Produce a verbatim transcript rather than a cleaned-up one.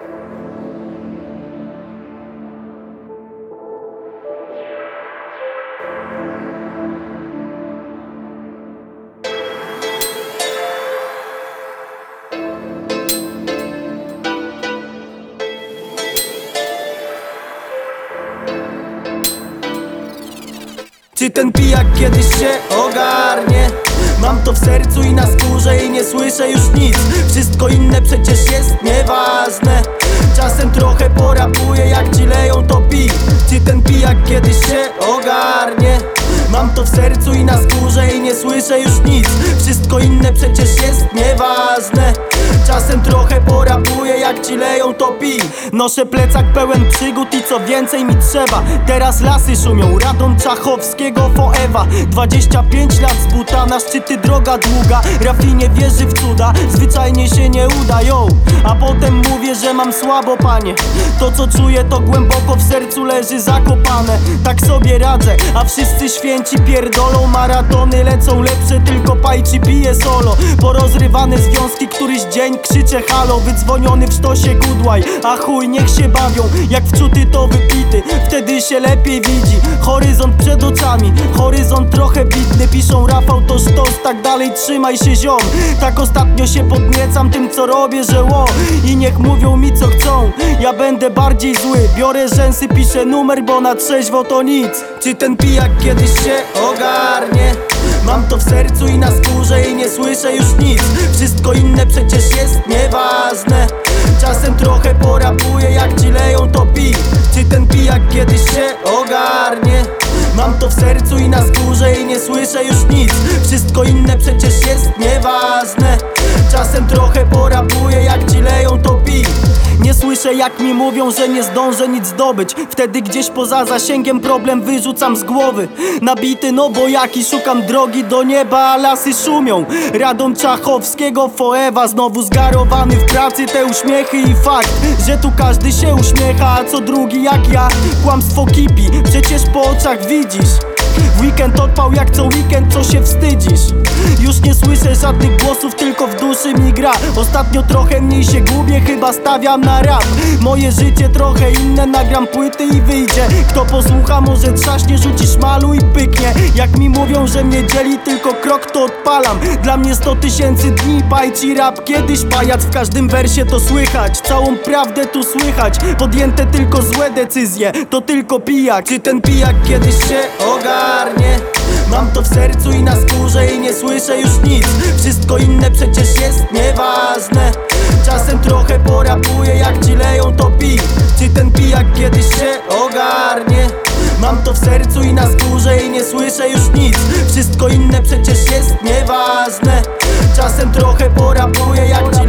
Czy ten pijak kiedyś się ogarnie? Mam to w sercu i na skórze i nie słyszę już nic. Wszystko inne przecież jest nieważne. Czasem trochę porapuję, jak ci leją to pij. Czy ten pijak kiedyś się ogarnie? Mam to w sercu i na skórze i nie słyszę już nic. Wszystko inne przecież jest nieważne. Czasem trochę porapuję, jak ci leją to pij. Noszę plecak pełen przygód i co więcej mi trzeba. Teraz lasy szumią, Radom Czachowskiego forever. Dwadzieścia pięć lat z buta, na szczyty droga długa. Rafi nie wierzy w cuda, zwyczajnie się nie uda, yo. A potem mówię, że mam słabo, panie. To co czuję to głęboko w sercu leży zakopane. Tak sobie radzę, a wszyscy święci pierdolą. Maratony lecą lepsze, tylko pajci pije solo. Porozrywane związki, któryś dzień krzyczę halo. Wydzwoniony w sztosie gudłaj, a chuj niech się bawią. Jak wczuty to wypity, wtedy się lepiej widzi. Horyzont przed oczami, horyzont trochę bitny. Piszą Rafał to sztos, tak dalej trzymaj się ziom. Tak ostatnio się podniecam tym co robię, że ło. I niech mówią mi co chcą, ja będę bardziej zły. Biorę rzęsy, piszę numer, bo na trzeźwo to nic. Czy ten pijak kiedyś się ogarnie? Mam to w sercu i na skórze i nie słyszę już nic. Wszystko inne przecież jest nieważne. Czasem trochę porapuję, jak ci leją to pij. Czy ten pijak kiedyś się ogarnie? Mam to w sercu i na skórze i nie słyszę już nic. Wszystko inne przecież jest nieważne. Czasem trochę porapuję, jak ci leją to pij. Nie słyszę jak mi mówią, że nie zdążę nic zdobyć. Wtedy gdzieś poza zasięgiem problem wyrzucam z głowy. Nabity no bo jaki szukam drogi do nieba, a lasy szumią. Radom Czachowskiego forever. Znowu zgarowany w pracy, te uśmiechy i fakt, że tu każdy się uśmiecha, a co drugi jak ja. Kłamstwo kipi, przecież po oczach widzisz. W weekend odpał jak co weekend, co się wstydzisz? Już nie słyszę żadnych głosów, tylko w duszy mi gra. Ostatnio trochę mniej się gubię, chyba stawiam na rap. Moje życie trochę inne, nagram płyty i wyjdzie. Kto posłucha może trzaśnie, rzuci szmalu i pyknie. Jak mi mówią, że mnie dzieli tylko krok, to odpalam. Dla mnie sto tysięcy dni, pajci rap, kiedyś pajac. W każdym wersie to słychać, całą prawdę tu słychać. Podjęte tylko złe decyzje, to tylko pijak. Czy ten pijak kiedyś się ogarnie? Mam to w sercu i na skórze i nie słyszę już nic. Wszystko inne przecież jest nieważne. Czasem trochę porapuję, jak ci leją to pij. Czy ten pijak kiedyś się ogarnie? Mam to w sercu i na skórze i nie słyszę już nic. Wszystko inne przecież jest nieważne. Czasem trochę porapuję, jak ci